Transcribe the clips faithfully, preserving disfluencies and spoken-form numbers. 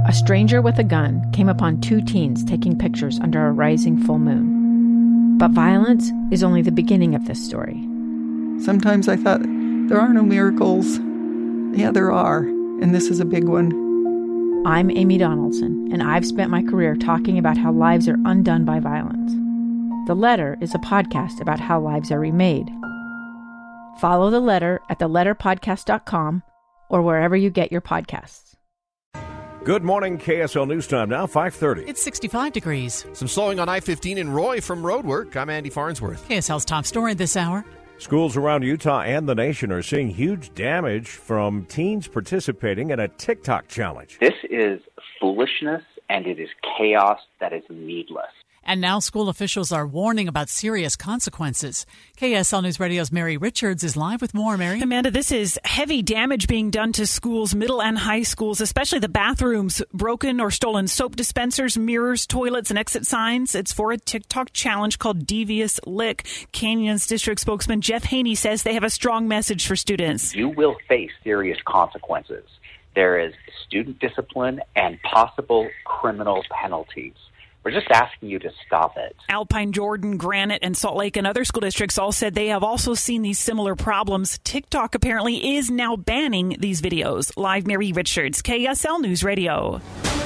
a stranger with a gun came upon two teens taking pictures under a rising full moon. But violence is only the beginning of this story. Sometimes I thought, there are no miracles. Yeah, there are, and this is a big one. I'm Amy Donaldson, and I've spent my career talking about how lives are undone by violence. The Letter is a podcast about how lives are remade. Follow The Letter at the letter podcast dot com or wherever you get your podcasts. Good morning, K S L News Time now, five thirty. It's sixty-five degrees. Some slowing on I fifteen in Roy from roadwork. I'm Andy Farnsworth. K S L's top story this hour. Schools around Utah and the nation are seeing huge damage from teens participating in a TikTok challenge. This is foolishness, and it is chaos that is needless. And now school officials are warning about serious consequences. K S L News Radio's Mary Richards is live with more. Mary? Amanda, this is heavy damage being done to schools, middle and high schools, especially the bathrooms. Broken or stolen soap dispensers, mirrors, toilets, and exit signs. It's for a TikTok challenge called Devious Lick. Canyons District spokesman Jeff Haney says they have a strong message for students. You will face serious consequences. There is student discipline and possible criminal penalties. We're just asking you to stop it. Alpine, Jordan, Granite, and Salt Lake and other school districts all said they have also seen these similar problems. TikTok apparently is now banning these videos. Live, Mary Richards, K S L News Radio.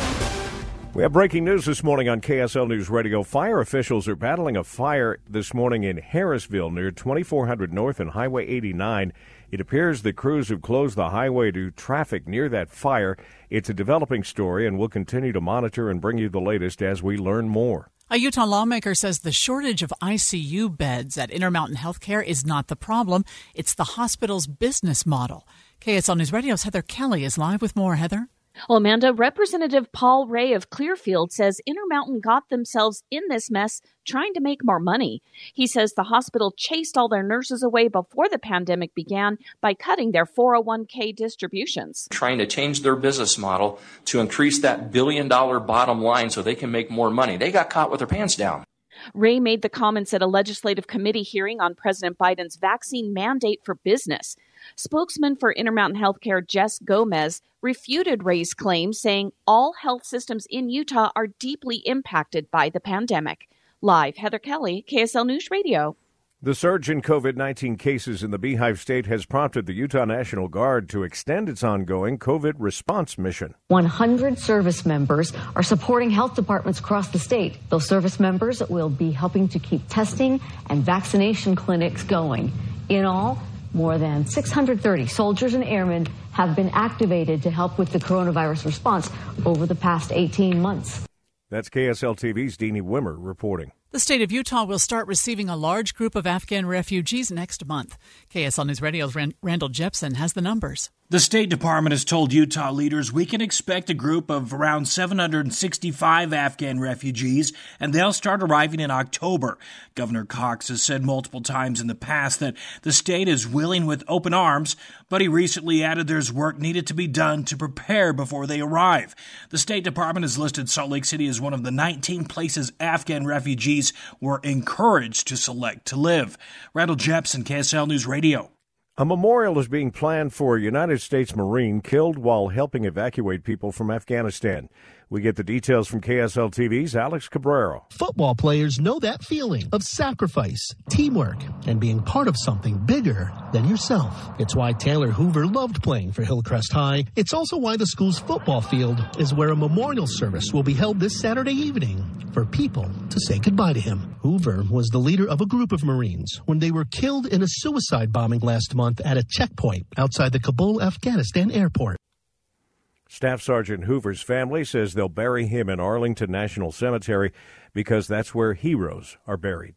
We have breaking news this morning on K S L News Radio. Fire officials are battling a fire this morning in Harrisville near twenty-four hundred North and Highway eighty-nine. It appears the crews have closed the highway to traffic near that fire. It's a developing story, and we'll continue to monitor and bring you the latest as we learn more. A Utah lawmaker says the shortage of I C U beds at Intermountain Healthcare is not the problem. It's the hospital's business model. K S L News Radio's Heather Kelly is live with more. Heather? Well, Amanda, Representative Paul Ray of Clearfield says Intermountain got themselves in this mess trying to make more money. He says the hospital chased all their nurses away before the pandemic began by cutting their four oh one k distributions. Trying to change their business model to increase that billion dollar bottom line so they can make more money. They got caught with their pants down. Ray made the comments at a legislative committee hearing on President Biden's vaccine mandate for business. Spokesman for Intermountain Healthcare, Jess Gomez, refuted Ray's claims, saying all health systems in Utah are deeply impacted by the pandemic. Live, Heather Kelly, K S L News Radio. The surge in COVID nineteen cases in the Beehive State has prompted the Utah National Guard to extend its ongoing COVID response mission. one hundred service members are supporting health departments across the state. Those service members will be helping to keep testing and vaccination clinics going. In all, more than six hundred thirty soldiers and airmen have been activated to help with the coronavirus response over the past eighteen months. That's K S L T V's Deanie Wimmer reporting. The state of Utah will start receiving a large group of Afghan refugees next month. K S L News Radio's Randall Jepson has the numbers. The State Department has told Utah leaders we can expect a group of around seven hundred sixty-five Afghan refugees, and they'll start arriving in October. Governor Cox has said multiple times in the past that the state is willing with open arms, but he recently added there's work needed to be done to prepare before they arrive. The State Department has listed Salt Lake City as one of the nineteen places Afghan refugees were encouraged to select to live. Randall Jepson, K S L News Radio. A memorial is being planned for a United States Marine killed while helping evacuate people from Afghanistan. We get the details from K S L T V's Alex Cabrero. Football players know that feeling of sacrifice, teamwork, and being part of something bigger than yourself. It's why Taylor Hoover loved playing for Hillcrest High. It's also why the school's football field is where a memorial service will be held this Saturday evening for people to say goodbye to him. Hoover was the leader of a group of Marines when they were killed in a suicide bombing last month at a checkpoint outside the Kabul, Afghanistan airport. Staff Sergeant Hoover's family says they'll bury him in Arlington National Cemetery because that's where heroes are buried.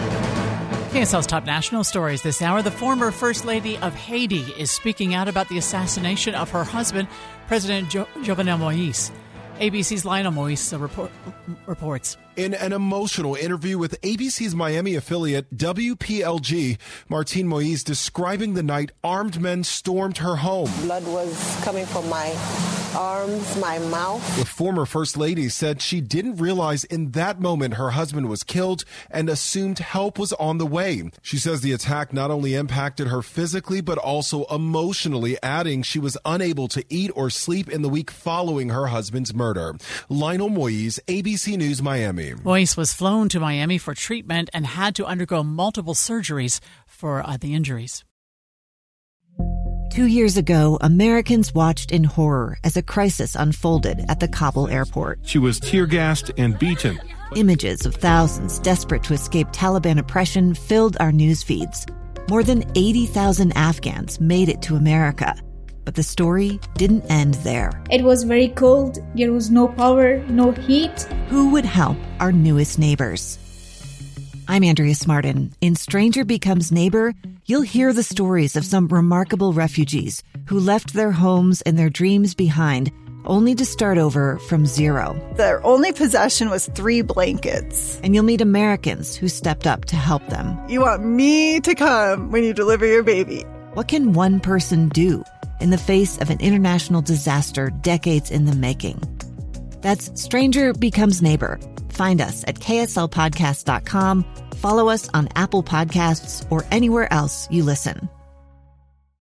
K S L's top national stories this hour. The former First Lady of Haiti is speaking out about the assassination of her husband, President jo- Jovenel Moïse. A B C's Lionel Moïse report, reports. In an emotional interview with A B C's Miami affiliate W P L G, Martine Moise describing the night armed men stormed her home. Blood was coming from my arms, my mouth. The former First Lady said she didn't realize in that moment her husband was killed and assumed help was on the way. She says the attack not only impacted her physically but also emotionally, adding she was unable to eat or sleep in the week following her husband's murder. Lionel Moise, A B C News, Miami. Moise was flown to Miami for treatment and had to undergo multiple surgeries for uh, the injuries. Two years ago, Americans watched in horror as a crisis unfolded at the Kabul airport. She was tear-gassed and beaten. Images of thousands desperate to escape Taliban oppression filled our news feeds. More than eighty thousand Afghans made it to America. But the story didn't end there. It was very cold. There was no power, no heat. Who would help our newest neighbors? I'm Andrea Smartin. In Stranger Becomes Neighbor, you'll hear the stories of some remarkable refugees who left their homes and their dreams behind, only to start over from zero. Their only possession was three blankets. And you'll meet Americans who stepped up to help them. You want me to come when you deliver your baby. What can one person do in the face of an international disaster decades in the making? That's Stranger Becomes Neighbor. Find us at K S L podcast dot com. Follow us on Apple Podcasts or anywhere else you listen.